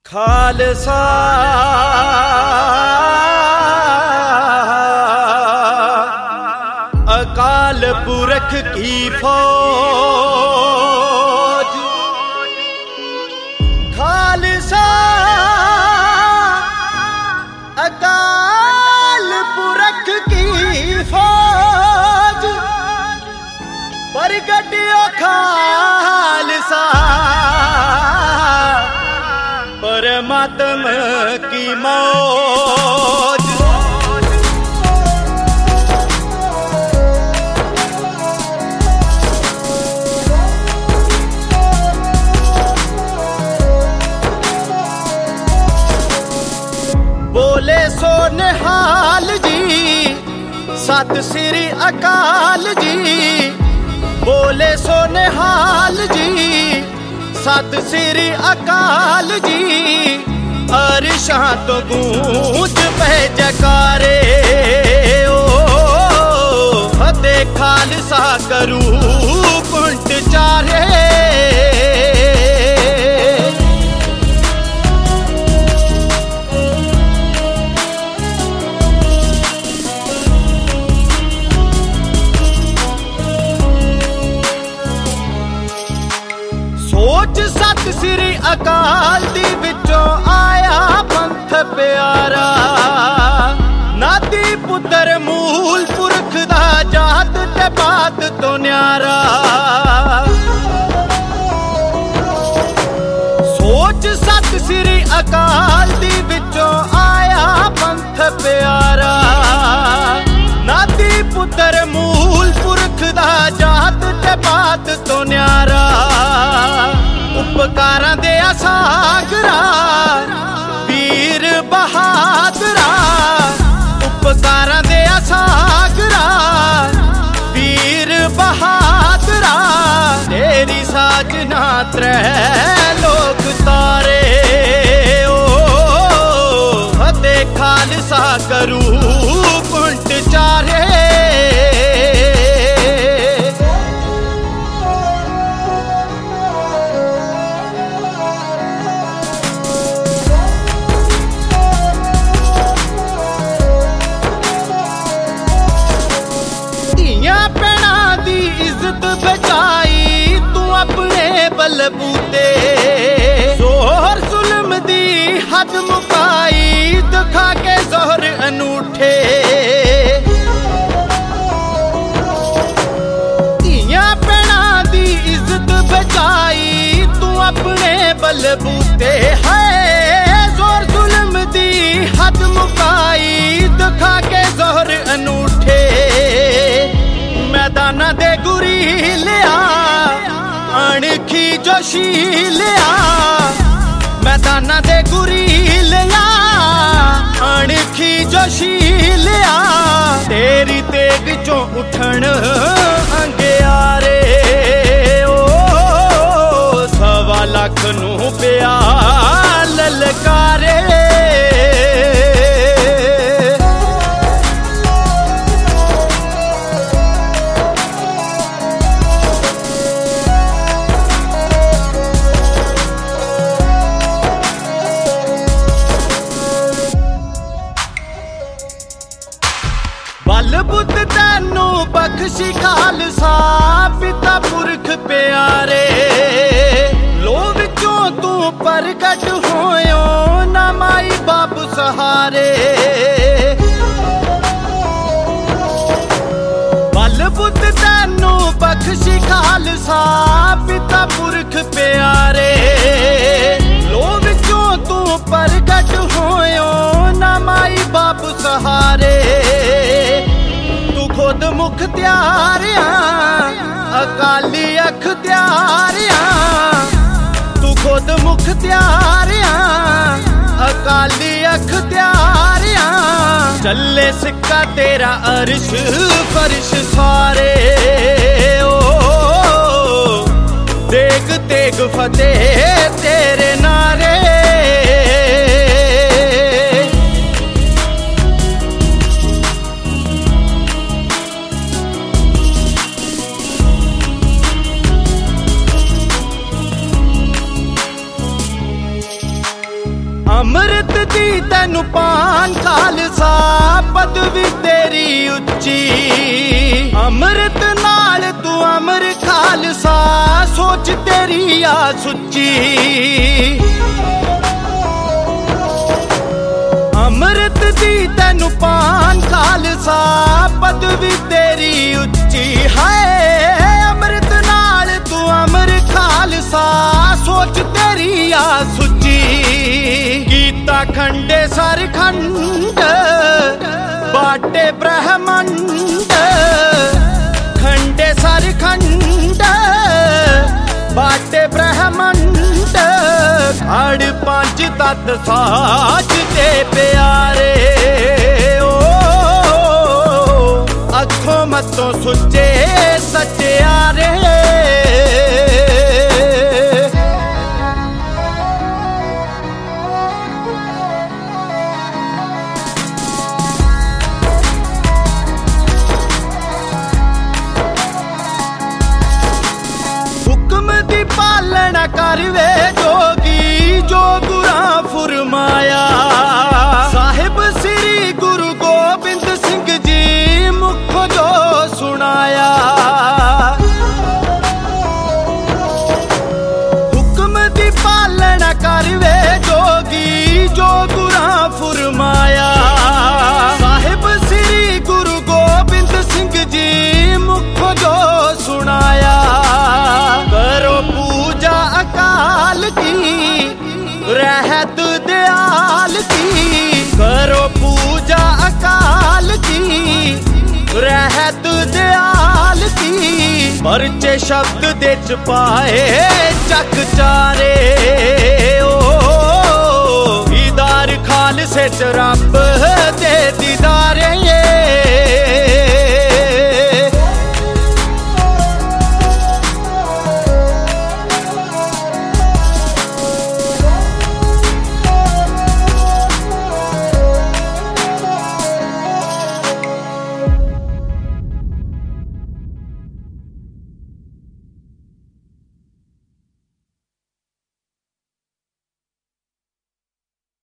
खालसा अकाल पुरख की फौज। खालसा अकाल पुरख की फौज। परगटियो खालसा परमात्मा की मौज। बोले सो निहाल जी सत श्री अकाल जी। बोले सो निहाल जी सत श्री अकाल जी। अरशां तो गूंज पे जयकारे ओ फतेह खालसा करू कुंट चारे। सोच सत श्री अकाल दी विचों आया पंथ प्यारा। नाती पुत्र मूल पुरख दा जात ते बात तो न्यारा। सोच सत श्री अकाल दी विचों आया पंथ प्यारा। नाती पुत्र मूल पुरख दा जात ते बात तो न्यारा। उपकारां दे सागरा वीर बहादरा। उपकारां दे सागरा वीर बहादरा। तेरी साजना त्रै लोक तारे ओ फतेह खालसा करू कुंट चारे। बचाई तू अपने बलबूते। जोहर जुल्म दी हद मुकाई दिखा के जोहर अनूठे। धीयां भैणां दी इज्जत बचाई तू अपने बलबूते। है जोहर जुल्म दी हद मुकाई दिखा के जोहर अनूठे। मैदाना दे गुरी लिया अणखी जोशी लिया। मैदाना दे गुरी लिया अणखी जोशी लिया। तेरी तेग चों उठण अंगियारे ओ सवा लख नू पिया ललकारे। बल बुद्ध तैनू बख्शी खालसा पिता पुरख प्यारे। लो विचों तू प्रगट होयो ना माई बाप सहारे। बल बुद्ध तैनू बख्शी खालसा पिता पुरख प्यारे। लो विचों तू प्रगट होयो ना माई बाप सहारे। खुद मुख्तियारिया अकाली अख्तियारिया। तू खुद मुख्तियारिया अकाली अख्तियारिया। चले सिक्का तेरा अर्श फर्श सारे ओ देग तेग फतेह तेरे नारे। अमृत दी तैनू पान खालसा पदवी तेरी उच्ची। अमृत नाल तू अमर खालसा सोच तेरी आ सुच्ची। अमृत दी तैनू पान खालसा पदवी तेरी उच्ची। है अमृत नाल तू अमर खालसा सोच तेरी आ सुच्ची। गीता खंडे सर खंड बाटे ब्रह्मंड। खंडे सर खंड बाटे ब्रह्मंड। अड़ पंज तत्त साज दे प्यारे ओ अखों मत्तों सुच्चे सच्चारे। हुक्म दी पालना करवे जोगी जो गुरां फुरमाया। साहिब श्री गुरु गोबिंद सिंह जी मुखों जो सुनाया। हुक्म दी पालना करवे जोगी जो गुरां फुरमाया। साहिब श्री गुरु गोबिंद सिंह जी मुखों जो सुनाया। करो पूजा अकाल की रहत दयाल की। करो पूजा अकाल की रहत दयाल की। परचे शब्द दे च पाए चक चारे ओ दीदार खालसे च रब